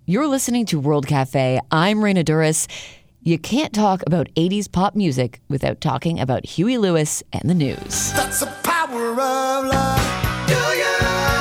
You're listening to World Cafe. I'm Raina Duras. You can't talk about 80s pop music without talking about Huey Lewis and the News. That's the power of love. Do you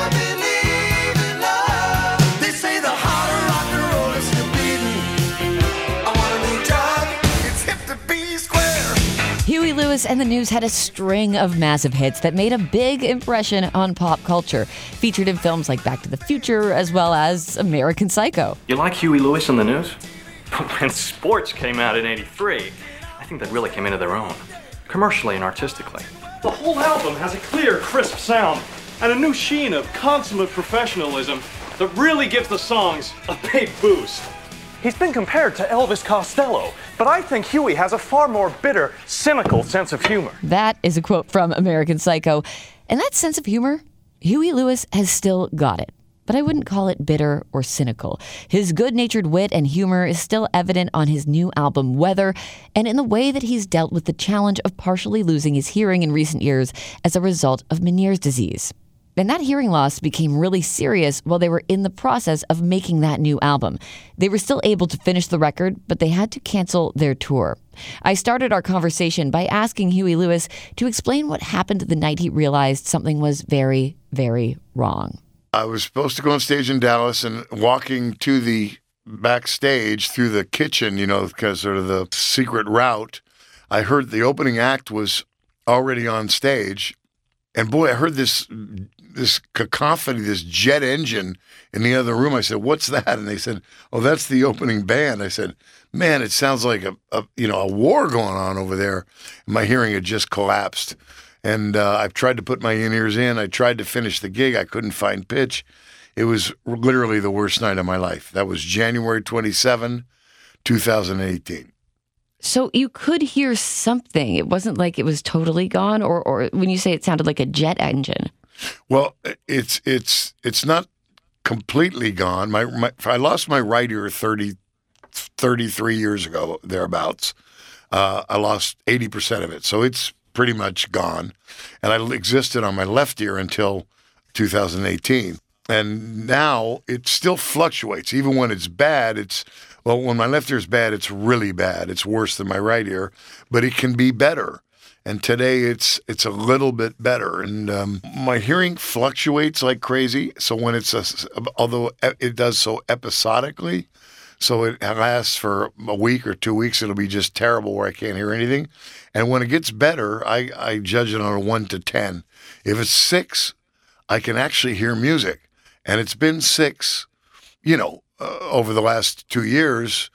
believe in love? They say the heart of rock and roll is still beating. I want a new drug. It's hip to be square. Huey Lewis and the News had a string of massive hits that made a big impression on pop culture, featured in films like Back to the Future as well as American Psycho. You like Huey Lewis and the News? When Sports came out in '83, I think they really came into their own, commercially and artistically. The whole album has a clear, crisp sound and a new sheen of consummate professionalism that really gives the songs a big boost. He's been compared to Elvis Costello, but I think Huey has a far more bitter, cynical sense of humor. That is a quote from American Psycho. And that sense of humor, Huey Lewis has still got it. But I wouldn't call it bitter or cynical. His good-natured wit and humor is still evident on his new album, Weather, and in the way that he's dealt with the challenge of partially losing his hearing in recent years as a result of Meniere's disease. And that hearing loss became really serious while they were in the process of making that new album. They were still able to finish the record, but they had to cancel their tour. I started our conversation by asking Huey Lewis to explain what happened the night he realized something was very, very wrong. I was supposed to go on stage in Dallas, and walking to the backstage through the kitchen, because sort of the secret route, I heard the opening act was already on stage. And boy, I heard this cacophony, this jet engine in the other room. I said, "What's that?" And they said, "Oh, that's the opening band." I said, "Man, it sounds like a war going on over there." And my hearing had just collapsed. And I've tried to put my in-ears in. I tried to finish the gig. I couldn't find pitch. It was literally the worst night of my life. That was January 27, 2018. So you could hear something. It wasn't like it was totally gone, or when you say it sounded like a jet engine. Well, it's not completely gone. I lost my right ear 33 years ago, thereabouts. I lost 80% of it. So it's pretty much gone. And I existed on my left ear until 2018. And now it still fluctuates. Even when it's bad, when my left ear is bad, it's really bad. It's worse than my right ear, but it can be better. And today it's a little bit better. And my hearing fluctuates like crazy. So when although it does so episodically, so it lasts for a week or 2 weeks, it'll be just terrible where I can't hear anything. And when it gets better, I judge it on a 1 to 10. If it's 6, I can actually hear music. And it's been 6, over the last 2 years,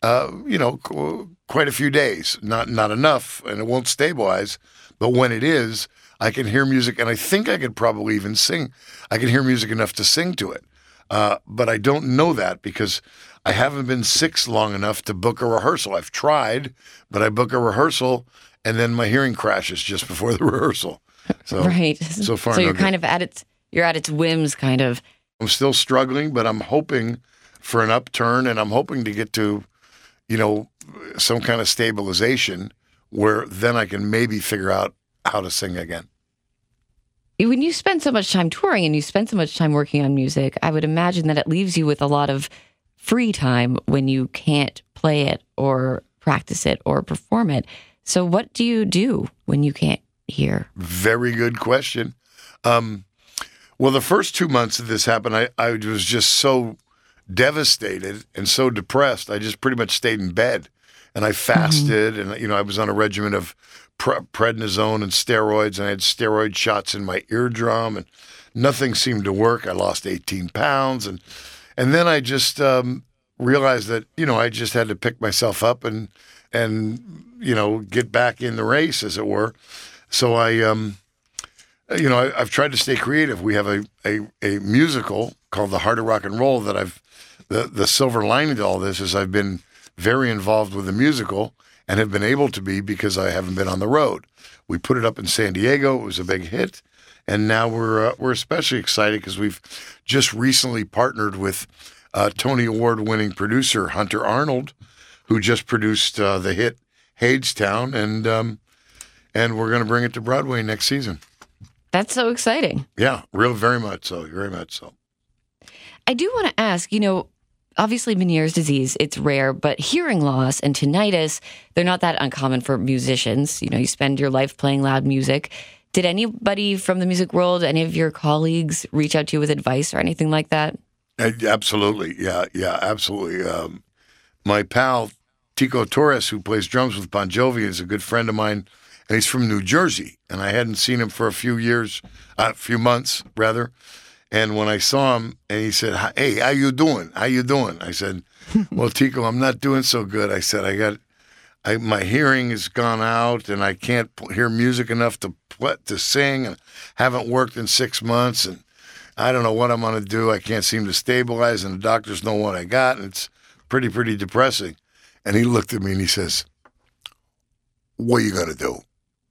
quite a few days. Not enough, and it won't stabilize. But when it is, I can hear music, and I think I could probably even sing. I can hear music enough to sing to it. But I don't know that because I haven't been 6 long enough to book a rehearsal. I've tried, but I book a rehearsal, and then my hearing crashes just before the rehearsal. So, right. So far, so you're no kind good. of you're at its whims, kind of. I'm still struggling, but I'm hoping for an upturn, and I'm hoping to get to, some kind of stabilization where then I can maybe figure out how to sing again. When you spend so much time touring and you spend so much time working on music, I would imagine that it leaves you with a lot of free time when you can't play it or practice it or perform it. So what do you do when you can't hear? Very good question. Well, the first 2 months that this happened, I was just so devastated and so depressed. I just pretty much stayed in bed, and I fasted, and I was on a regimen of prednisone and steroids, and I had steroid shots in my eardrum, and nothing seemed to work. I lost 18 pounds, and then I just realized that I just had to pick myself up and get back in the race, as it were. So I've tried to stay creative. We have a musical called The Heart of Rock and Roll that the silver lining to all this is I've been very involved with the musical and have been able to be because I haven't been on the road. We put it up in San Diego. It was a big hit. And now we're especially excited because we've just recently partnered with Tony Award-winning producer Hunter Arnold, who just produced the hit Hadestown, and we're going to bring it to Broadway next season. That's so exciting. Yeah, very much so. Very much so. I do want to ask, obviously Meniere's disease, it's rare, but hearing loss and tinnitus, they're not that uncommon for musicians. You know, you spend your life playing loud music. Did anybody from the music world, any of your colleagues, reach out to you with advice or anything like that? Absolutely. Yeah, absolutely. My pal, Tico Torres, who plays drums with Bon Jovi, is a good friend of mine, and he's from New Jersey, and I hadn't seen him for a few months, rather. And when I saw him, and he said, "Hey, how you doing? How you doing?" I said, "Well, Tico, I'm not doing so good." I said, my hearing has gone out, and I can't hear music enough to sing, and haven't worked in 6 months, and I don't know what I'm going to do. I can't seem to stabilize, and the doctors know what I got, and it's pretty depressing." And he looked at me and he says, "What are you going to do?"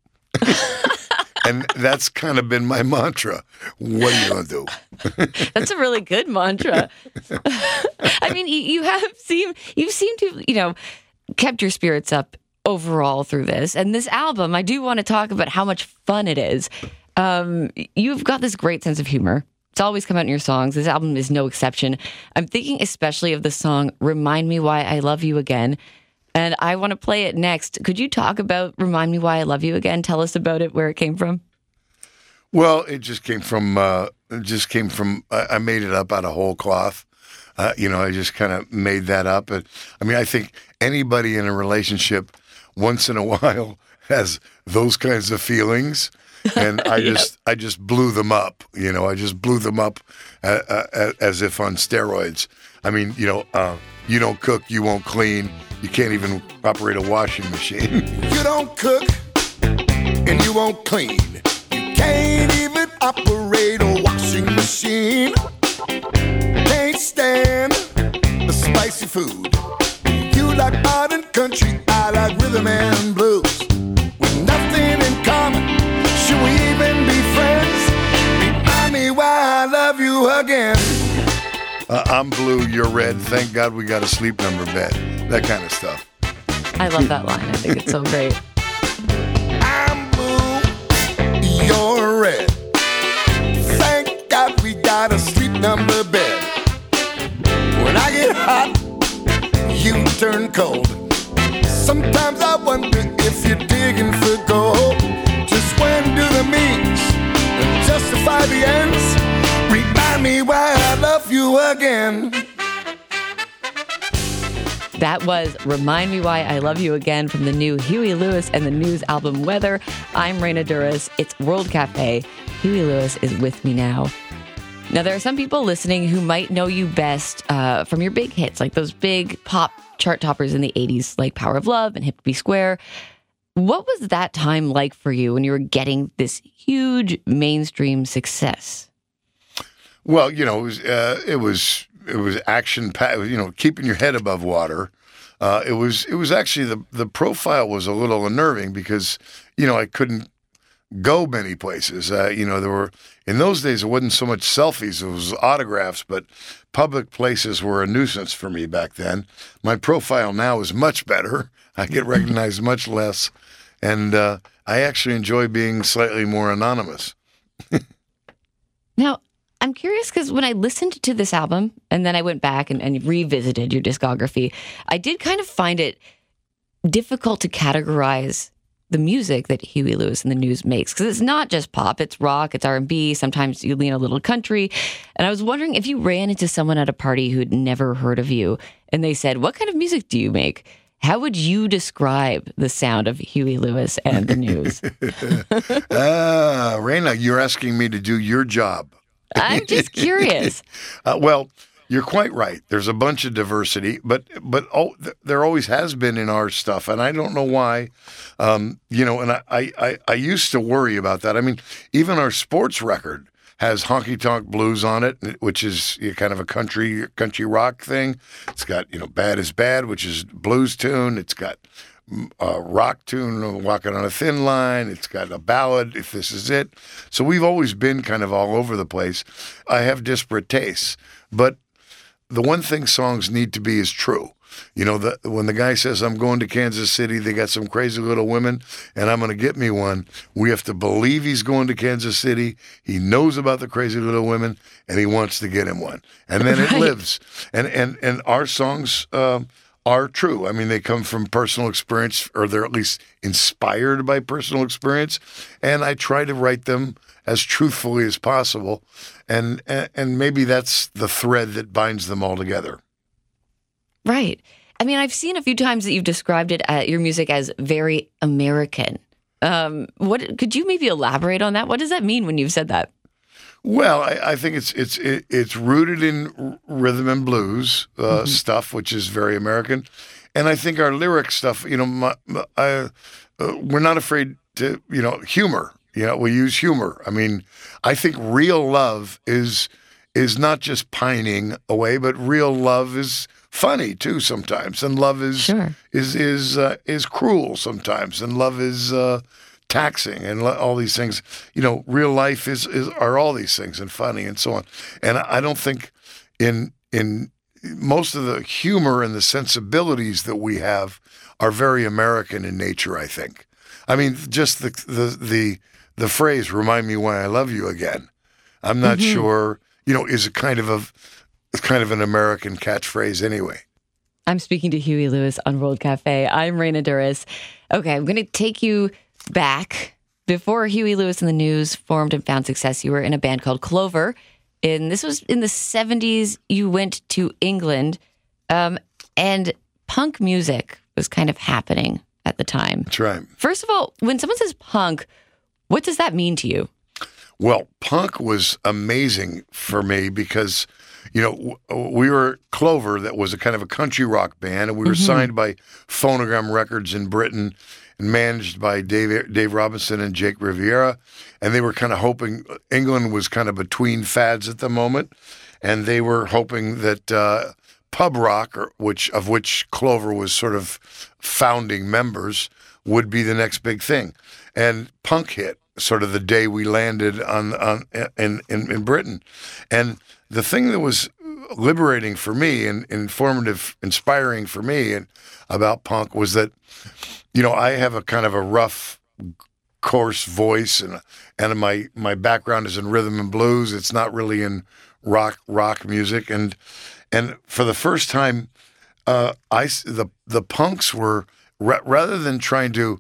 And that's kind of been my mantra. What are you going to do? That's a really good mantra. I mean, you've seemed to, kept your spirits up overall through this. And this album, I do want to talk about how much fun it is. You've got this great sense of humor. It's always come out in your songs. This album is no exception. I'm thinking especially of the song Remind Me Why I Love You Again. And I want to play it next. Could you talk about Remind Me Why I Love You Again? Tell us about it, where it came from. Well, it just came from, I made it up out of whole cloth. I just kind of made that up. I think anybody in a relationship once in a while has those kinds of feelings. And I just blew them up. I just blew them up as if on steroids. I mean, you don't cook, you won't clean. You can't even operate a washing machine. You don't cook and you won't clean. You can't even operate a washing machine. Can't stand the spicy food. You like art and country, I like rhythm and blues. With nothing in common, should we even be friends? Remind me why I love you again. I'm blue, you're red. Thank God we got a sleep number bed. That kind of stuff. I love that line. I think it's so great. I'm blue, you're red. Thank God we got a sleep number bed. When I get hot, you turn cold. Sometimes I wonder if you're digging for gold. Just when do the means justify the ends? Remind me why I love you again. That was Remind Me Why I Love You Again from the new Huey Lewis and the News album Weather. I'm Raina Duras. It's World Cafe. Huey Lewis is with me now. Now, there are some people listening who might know you best from your big hits, like those big pop chart toppers in the 80s, like Power of Love and Hip to Be Square. What was that time like for you when you were getting this huge mainstream success? Well, it was action packed. Keeping your head above water. It was actually the profile was a little unnerving because I couldn't go many places. There were in those days it wasn't so much selfies; it was autographs. But public places were a nuisance for me back then. My profile now is much better. I get recognized much less, and I actually enjoy being slightly more anonymous. Now, I'm curious because when I listened to this album and then I went back and revisited your discography, I did kind of find it difficult to categorize the music that Huey Lewis and the News makes, because it's not just pop, it's rock, it's R&B, sometimes you lean a little country. And I was wondering if you ran into someone at a party who'd never heard of you and they said, "What kind of music do you make?" How would you describe the sound of Huey Lewis and the News? Raina, you're asking me to do your job. I'm just curious. Well, you're quite right. There's a bunch of diversity, but there always has been in our stuff, and I don't know why. And I used to worry about that. I mean, even our sports record has honky tonk blues on it, which is kind of a country rock thing. It's got Bad is Bad, which is blues tune. It's got a rock tune, Walking on a Thin Line. It's got a ballad, If This Is It. So we've always been kind of all over the place. I have disparate tastes, but the one thing songs need to be is true. You know, when the guy says, I'm going to Kansas City, they got some crazy little women, and I'm going to get me one, we have to believe he's going to Kansas City. He knows about the crazy little women, and he wants to get him one. And then it lives. And our songs are true. I mean, they come from personal experience, or they're at least inspired by personal experience, and I try to write them as truthfully as possible, and maybe that's the thread that binds them all together. Right. I mean, I've seen a few times that you've described it, your music, as very American. What could you maybe elaborate on that? What does that mean when you've said that? Well, I think it's rooted in rhythm and blues stuff, which is very American, and I think our lyric stuff. You know, we're not afraid to humor. You know, we use humor. I mean, I think real love is not just pining away, but real love is funny too sometimes, and love is is cruel sometimes, and love is taxing, and all these things. You know, real life are all these things, and funny, and so on. And I don't think in most of the humor and the sensibilities that we have are very American in nature. I think. I mean, just the phrase "remind me when I love you again." I'm not sure. You know, is kind of an American catchphrase anyway. I'm speaking to Huey Lewis on World Cafe. I'm Raina Duras. Okay, I'm going to take you back. Before Huey Lewis and the News formed and found success, you were in a band called Clover. And this was in the 70s. You went to England, and punk music was kind of happening at the time. That's right. First of all, when someone says punk, what does that mean to you? Well, punk was amazing for me because, you know, we were Clover, that was a kind of a country rock band, and we were signed by Phonogram Records in Britain and managed by Dave Robinson and Jake Riviera. And they were kind of hoping, England was kind of between fads at the moment, and they were hoping that pub rock, of which Clover was sort of founding members, would be the next big thing. And punk hit sort of the day we landed in Britain. And the thing that was liberating for me and informative, inspiring for me and about punk was that, you know, I have a kind of a rough, coarse voice, and my background is in rhythm and blues. It's not really in rock music. And for the first time, the punks were, rather than trying to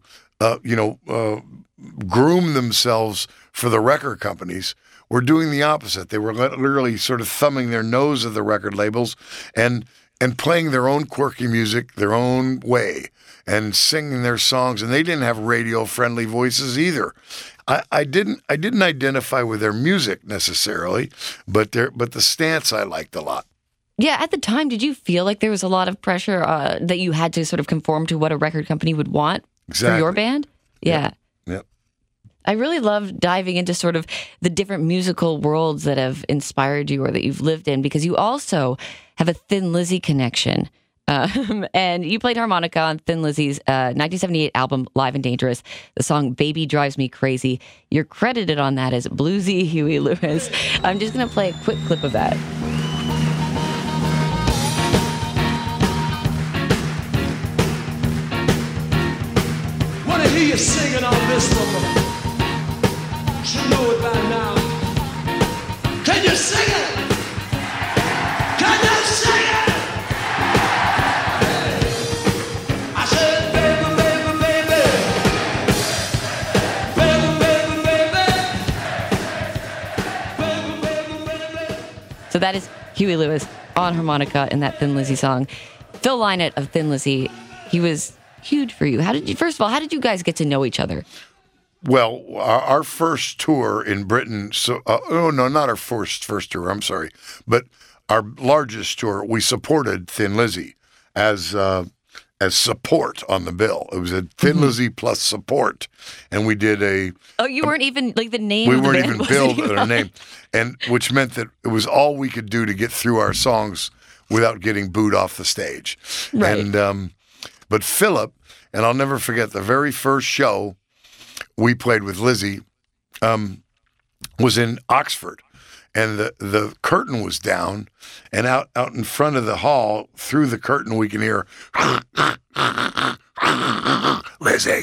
groom themselves for the record companies, were doing the opposite. They were literally sort of thumbing their nose at the record labels and playing their own quirky music their own way and singing their songs. And they didn't have radio-friendly voices either. I didn't identify with their music necessarily, but the stance I liked a lot. Yeah, at the time, did you feel like there was a lot of pressure that you had to sort of conform to what a record company would want for your band? Yeah. Yep. I really love diving into sort of the different musical worlds that have inspired you or that you've lived in, because you also have a Thin Lizzy connection. And you played harmonica on Thin Lizzy's 1978 album, Live and Dangerous, the song Baby Drives Me Crazy. You're credited on that as bluesy Huey Lewis. I'm just going to play a quick clip of that. Want to hear you singing on this one. You know it by now. Can you sing it? Can you sing it? I said, baby, baby, baby. Baby, baby, baby. Baby, baby, baby. So that is Huey Lewis on harmonica in that Thin Lizzy song. Phil Lynott of Thin Lizzy, he was huge for you. First of all, how did you guys get to know each other? Well, our first tour in Britain, not our first tour, I'm sorry, but our largest tour, we supported Thin Lizzy as support on the bill. It was a Thin Lizzy plus support, and we did a... Oh, you weren't even, like, the name we of the weren't band even wasn't billed even at our on name, and which meant that it was all we could do to get through our songs without getting booed off the stage. Right. And but Philip, and I'll never forget, the very first show we played with Lizzy was in Oxford. and the curtain was down, and out in front of the hall, through the curtain, we can hear Lizzie,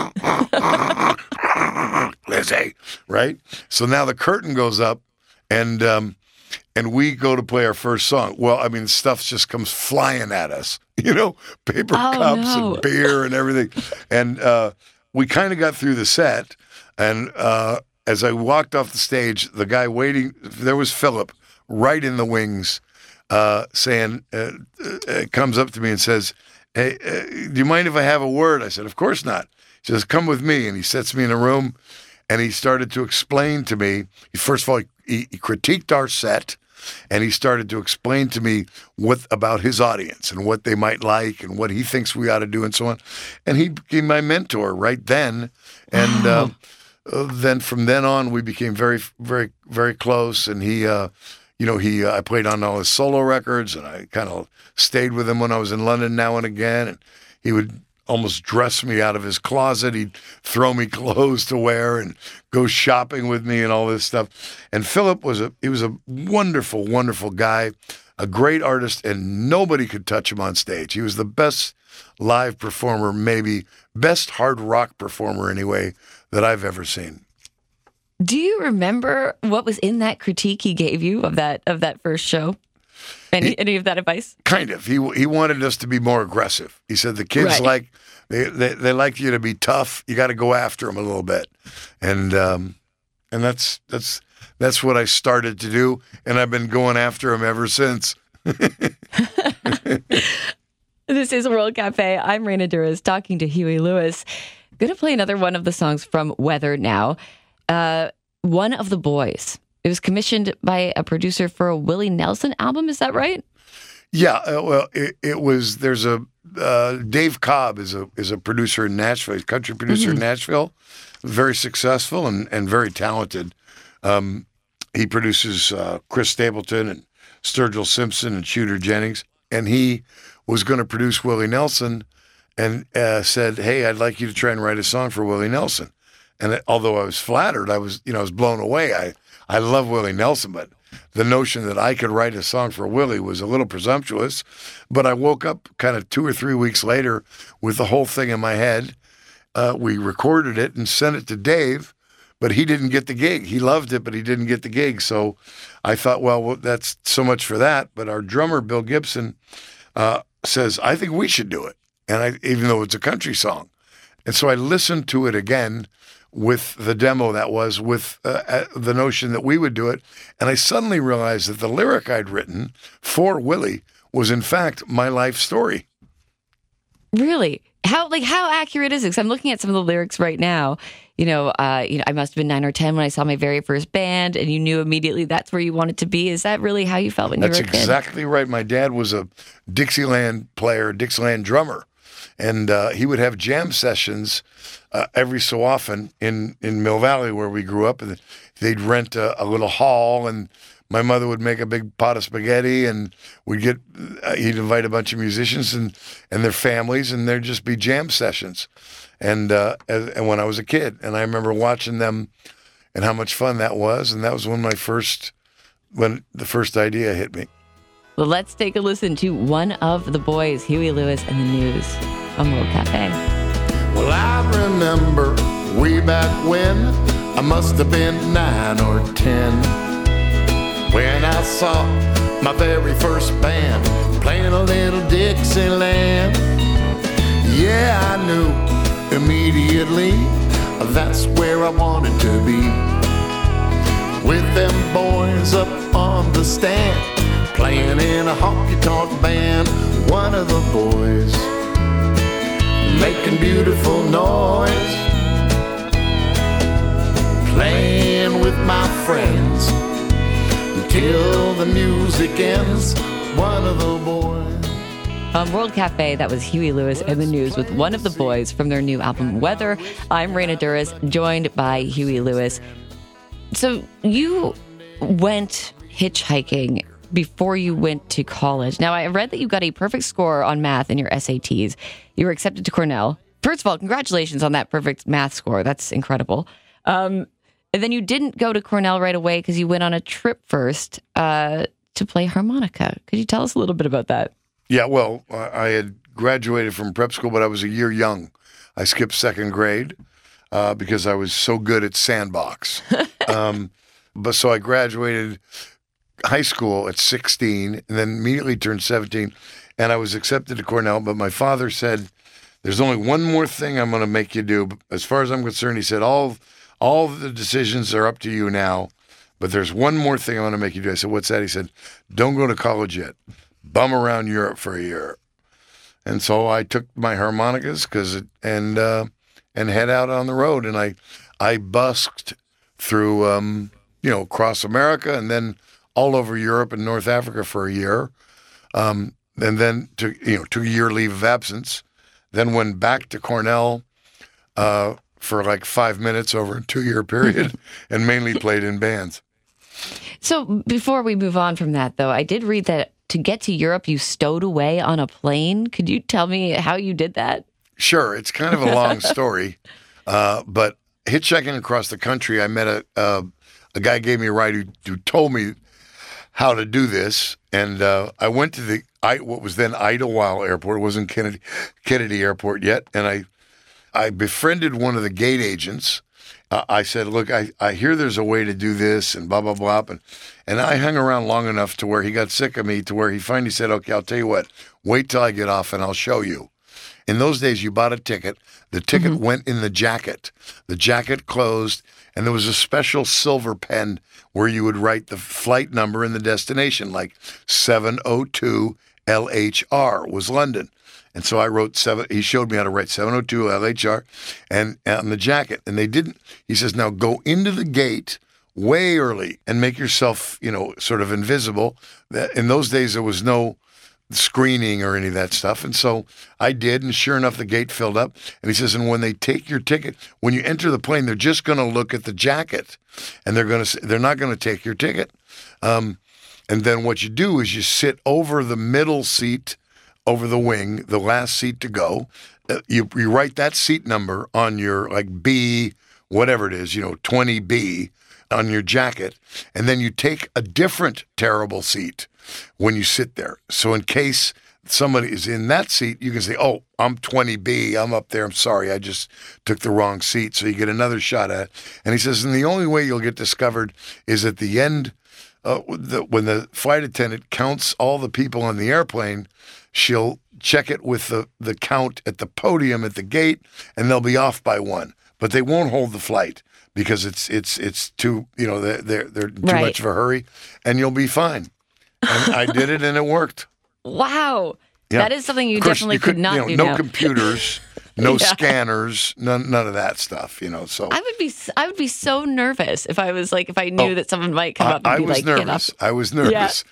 Lizzie, right? So now the curtain goes up, and we go to play our first song. Well, I mean, stuff just comes flying at us, paper cups and beer and everything. And we kind of got through the set, and as I walked off the stage, the guy waiting, there was Philip right in the wings, saying, comes up to me and says, "Hey, do you mind if I have a word?" I said, "Of course not." He says, "Come with me." And he sets me in a room, and he started to explain to me. First of all, he critiqued our set, and he started to explain to me what about his audience and what they might like and what he thinks we ought to do and so on. And he became my mentor right then. And then from then on, we became very, very, very close. And I played on all his solo records, and I kind of stayed with him when I was in London now and again. And he would almost dress me out of his closet. He'd throw me clothes to wear and go shopping with me and all this stuff. And Philip was a wonderful, wonderful guy, a great artist, and nobody could touch him on stage. He was the best live performer, maybe best hard rock performer anyway, that I've ever seen. Do you remember what was in that critique he gave you of that first show? Any of that advice? Kind of. He wanted us to be more aggressive. He said the kids they like you to be tough. You got to go after them a little bit, and that's what I started to do, and I've been going after him ever since. This is World Cafe. I'm Raina Douris talking to Huey Lewis. Going to play another one of the songs from Weather now. One of the Boys. It was commissioned by a producer for a Willie Nelson album. Is that right? Yeah. Well, it was. There's a Dave Cobb is a producer in Nashville. He's a country producer in Nashville, very successful and very talented. He produces Chris Stapleton and Sturgill Simpson and Shooter Jennings, and he was going to produce Willie Nelson, and said, "Hey, I'd like you to try and write a song for Willie Nelson." And although I was flattered, I was blown away. I love Willie Nelson, but the notion that I could write a song for Willie was a little presumptuous. But I woke up kind of 2 or 3 weeks later with the whole thing in my head. We recorded it and sent it to Dave, but he didn't get the gig. He loved it, but he didn't get the gig. So I thought, well, that's so much for that. But our drummer, Bill Gibson, says, "I think we should do it." And even though it's a country song. And so I listened to it again with the demo that was, with the notion that we would do it. And I suddenly realized that the lyric I'd written for Willie was, in fact, my life story. Really? How accurate is it? 'Cause I'm looking at some of the lyrics right now. I must have been 9 or 10 when I saw my very first band, and you knew immediately that's where you wanted to be. Is that really how you felt when you were a kid? That's exactly right. My dad was a Dixieland player, Dixieland drummer, and he would have jam sessions every so often in Mill Valley where we grew up. And they'd rent a little hall, and my mother would make a big pot of spaghetti, and he'd invite a bunch of musicians and their families, and there'd just be jam sessions. And when I was a kid, and I remember watching them and how much fun that was. And that was when the first idea hit me. Well, let's take a listen to One of the Boys, Huey Lewis and the News on World Cafe. Well, I remember way back when I must have been 9 or 10 when I saw my very first band playing a little Dixieland. Yeah, I knew immediately that's where I wanted to be, with them boys up on the stand playing in a honky-tonk band. One of the boys making beautiful noise, playing with my friends until the music ends. One of the boys. On World Cafe, that was Huey Lewis and the News with One of the Boys from their new album, Weather. I'm Raina Douris, joined by Huey Lewis. So you went hitchhiking before you went to college. Now, I read that you got a perfect score on math in your SATs. You were accepted to Cornell. First of all, congratulations on that perfect math score. That's incredible. And then you didn't go to Cornell right away because you went on a trip first to play harmonica. Could you tell us a little bit about that? Yeah, well, I had graduated from prep school, but I was a year young. I skipped second grade because I was so good at sandbox. But so I graduated high school at 16 and then immediately turned 17, and I was accepted to Cornell. But my father said, "There's only one more thing I'm going to make you do. As far as I'm concerned," he said, all the decisions are up to you now, but there's one more thing I want to make you do." I said, "What's that?" He said, "Don't go to college yet. Bum around Europe for a year." And so I took my harmonicas and head out on the road, and I busked through across America and then all over Europe and North Africa for a year, and then took a year leave of absence, then went back to Cornell for like 5 minutes over a 2-year period, and mainly played in bands. So before we move on from that, though, I did read that to get to Europe, you stowed away on a plane. Could you tell me how you did that? Sure, it's kind of a long story, but hitchhiking across the country, I met a guy gave me a ride who told me how to do this, and I went to what was then Idlewild Airport. It wasn't Kennedy Airport yet, and I befriended one of the gate agents. I said, "Look, I hear there's a way to do this," and blah blah blah, and I hung around long enough to where he got sick of me, to where he finally said, "Okay, I'll tell you what. Wait till I get off, and I'll show you." In those days, you bought a ticket. The ticket went in the jacket. The jacket closed, and there was a special silver pen where you would write the flight number and the destination, like 702 LHR was London. And so I wrote he showed me how to write 702 LHR and on the jacket. And they didn't, he says, "Now go into the gate way early and make yourself, sort of invisible." In those days, there was no screening or any of that stuff. And so I did, and sure enough, the gate filled up. And he says, "And when they take your ticket, when you enter the plane, they're just going to look at the jacket, and they're not going to take your ticket. And then what you do is you sit over the middle seat, over the wing, the last seat to go. You write that seat number on your B, whatever it is, 20B on your jacket, and then you take a different terrible seat when you sit there. So in case somebody is in that seat, you can say, 'Oh, I'm 20B. I'm up there. I'm sorry. I just took the wrong seat.' So you get another shot at it." And he says, "And the only way you'll get discovered is at the end, when the flight attendant counts all the people on the airplane, she'll check it with the count at the podium at the gate, and they'll be off by one. But they won't hold the flight because it's too, they're too much of a hurry, and you'll be fine." And I did it, and it worked. Wow. Yeah. That is something you definitely could not do no now. computers, no scanners, none of that stuff, So I would be so nervous if I was if I knew that someone might come up and be like, "Get up." I was nervous.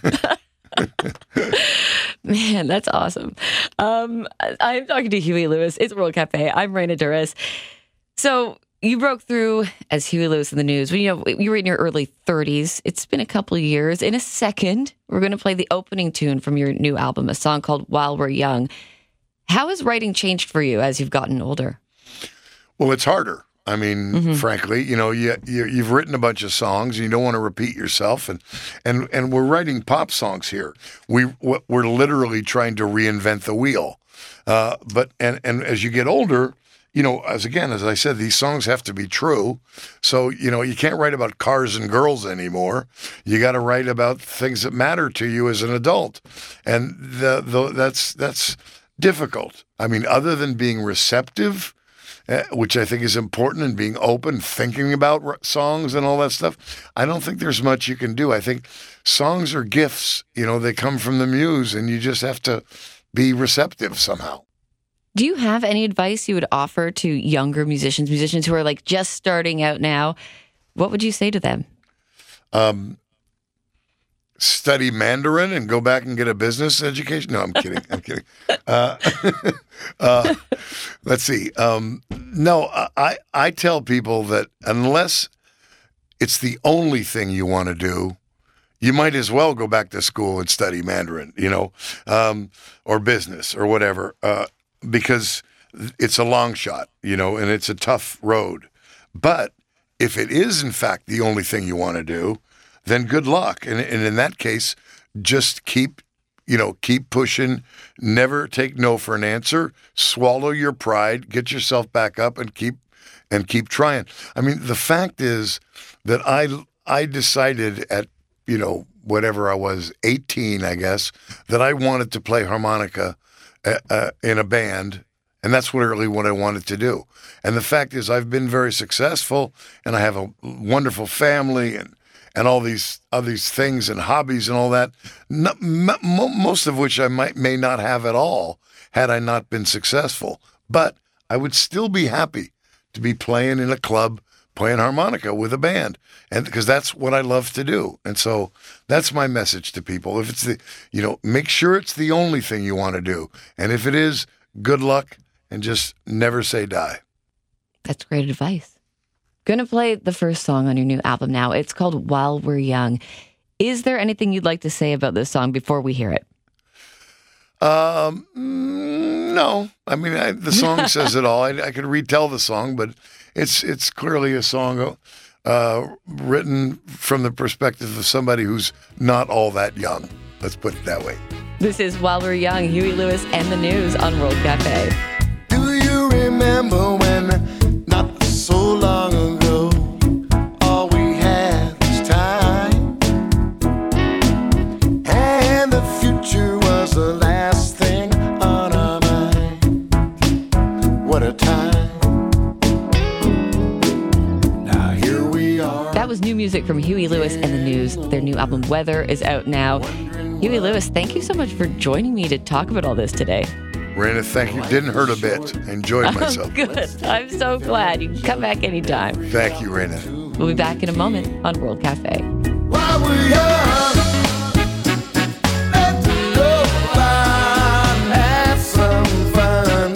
Man, that's awesome. I'm talking to Huey Lewis. It's World Cafe. I'm Raina Duras. So you broke through as Huey Lewis in the News. You were in your early 30s. It's been a couple of years. In a second, we're going to play the opening tune from your new album, a song called "While We're Young." How has writing changed for you as you've gotten older? Well, it's harder. I mean, frankly, you've written a bunch of songs and you don't want to repeat yourself, and we're writing pop songs here. We're literally trying to reinvent the wheel. But as you get older, as I said, these songs have to be true. So, you can't write about cars and girls anymore. You got to write about things that matter to you as an adult. And that's difficult. I mean, other than being receptive, which I think is important, and being open, thinking about songs and all that stuff, I don't think there's much you can do. I think songs are gifts. They come from the muse, and you just have to be receptive somehow. Do you have any advice you would offer to younger musicians who are just starting out now? What would you say to them? Study Mandarin and go back and get a business education. No, I'm kidding. I'm kidding. Let's see. No, I tell people that unless it's the only thing you want to do, you might as well go back to school and study Mandarin, or business or whatever. Because it's a long shot, and it's a tough road. But if it is in fact the only thing you want to do, then good luck. And in that case, just keep pushing, never take no for an answer, swallow your pride, get yourself back up and keep trying. I mean, the fact is that I decided at, whatever I was, 18, I guess, that I wanted to play harmonica in a band, and that's really what I wanted to do. And the fact is I've been very successful, and I have a wonderful family and all these things and hobbies and all that, most of which I may not have at all had I not been successful. But I would still be happy to be playing in a club, playing harmonica with a band, and because that's what I love to do. And so that's my message to people. If it's make sure it's the only thing you want to do. And if it is, good luck and just never say die. That's great advice. Going to play the first song on your new album now. It's called While We're Young. Is there anything you'd like to say about this song before we hear it? No. I mean, the song says it all. I could retell the song, but it's clearly a song written from the perspective of somebody who's not all that young. Let's put it that way. This is While We're Young, Huey Lewis and the News on World Cafe. Do you remember when, not so long ago, all we had was time, and the future was the last thing on our mind? What a time. Now here we are. That was new music from Huey Lewis and the News. Their new album, Weather, is out now. Huey Lewis, thank you so much for joining me to talk about all this today. Raina, thank you. Didn't hurt a bit. Enjoyed myself. Good. I'm so glad. You can come back anytime. Thank you, Raina. We'll be back in a moment on World Cafe. While we're young, let's go out and have some fun.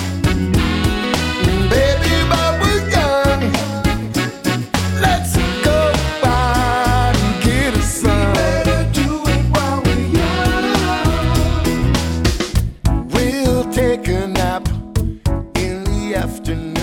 Baby, while we're young, let's go out and get a sun. Better do it while we're young. We'll take a nap in the afternoon.